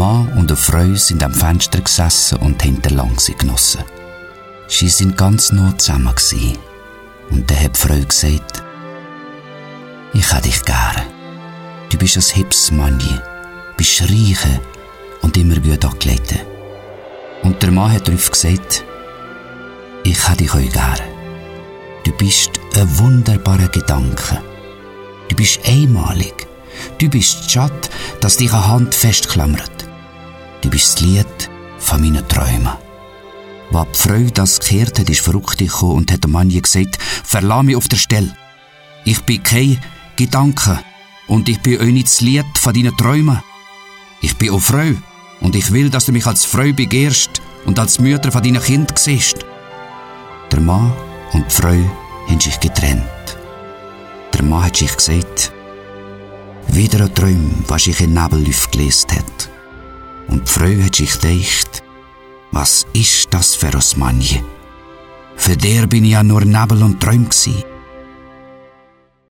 Mann und eine Frau sind am Fenster gesessen und haben den Langsee genossen. Sie sind ganz nah zusammen gewesen. Und dann hat die Frau gesagt: «Ich habe dich gern. Du bist ein hübsches Mannli, bist reich und immer gut angelegt.» Und der Mann hat darauf gesagt: «Ich habe dich auch gern. Du bist ein wunderbarer Gedanke. Du bist einmalig. Du bist die Schatt, das dich an Hand festklammert. Du bist das Lied von meinen Träumen.» Als die Frau das gehört hat, ist verrückt gekommen und hat dem Mann gesagt: «Verlass mich auf der Stelle. Ich bin kein Gedanke und ich bin auch nicht das Lied von deinen Träumen. Ich bin auch Frau und ich will, dass du mich als Frau begehrst und als Mutter von deinen Kindern siehst.» Der Mann und die Frau haben sich getrennt. Der Mann hat sich gesagt: «Wieder ein Traum, was sich in Nebelluft gelesen hat.» Und die Frau hat sich gedacht: «Was ist das für ein Mann? Für der bin ich ja nur Nebel und Träum gsi.